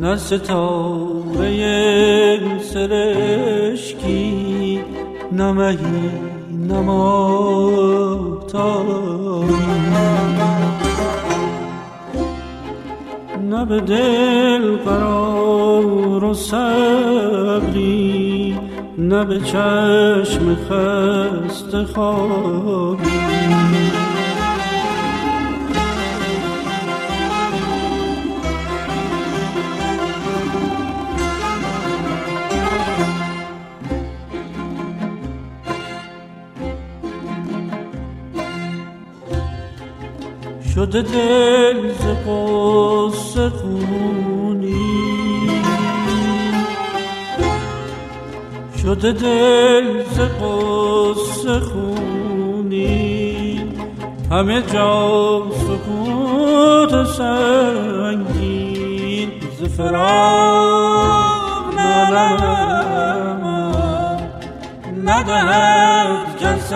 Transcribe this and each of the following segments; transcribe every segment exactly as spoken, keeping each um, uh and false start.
نه ستاره سرشکی، نه مهی نه ماهتابی، نه به دل قرار و صبری، نه به چشم خسته خوابی. شده دل ز غصه خونی، شده دل ز غصه خونی، همه جا سکوت سنگین، ز فراق نالم ندهد کس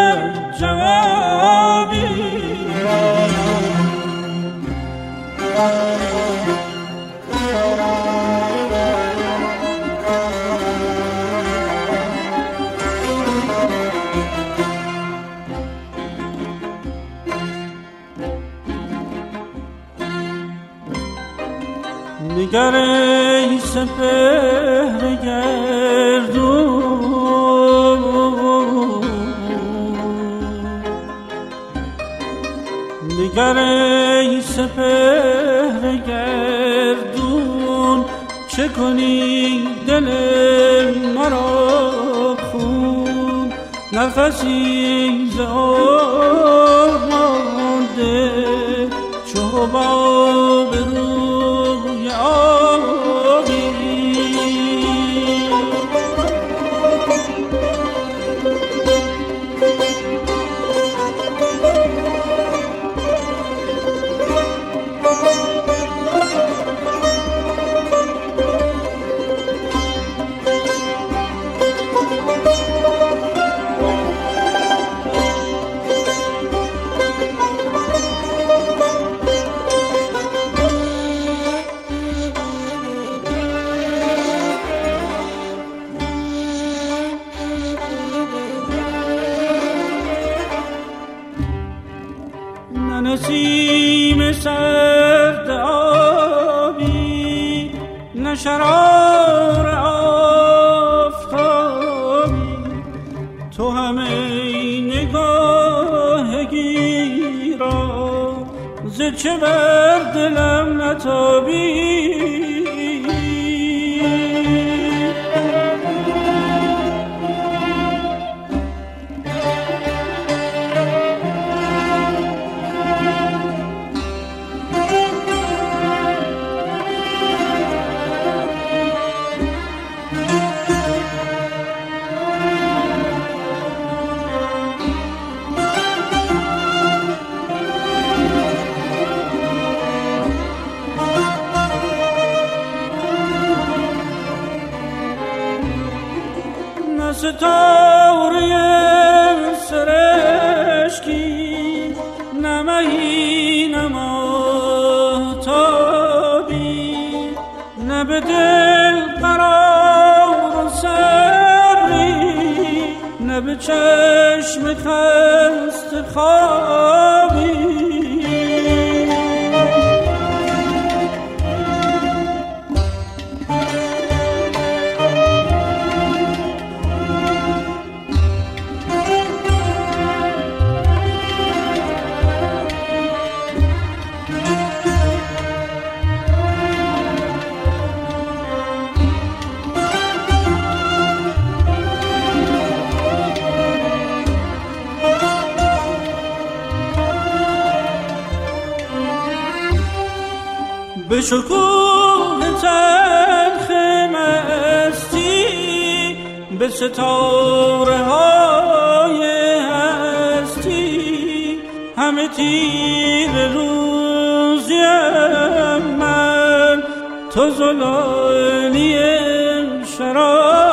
جوابی. نگر ای سپهر گردون، نگر ای سپهر گردون، چه کنی دل مرا خون، نفسی ز آب مانده چو حباب روی آبی. نسیم سرد آبی، نه شرار آفتابی، تو همه نگاه گیرا، ز چه بر دلم نتابی. ستاره سرشکی، نه مهی نه ماهتابی، نه به دل قرار و صبری، نه به چشم خسته خوابی. به شکوه تلخ مستی، به ستاره های هستی، همه تیر روزیم من، تو زلالی شراب.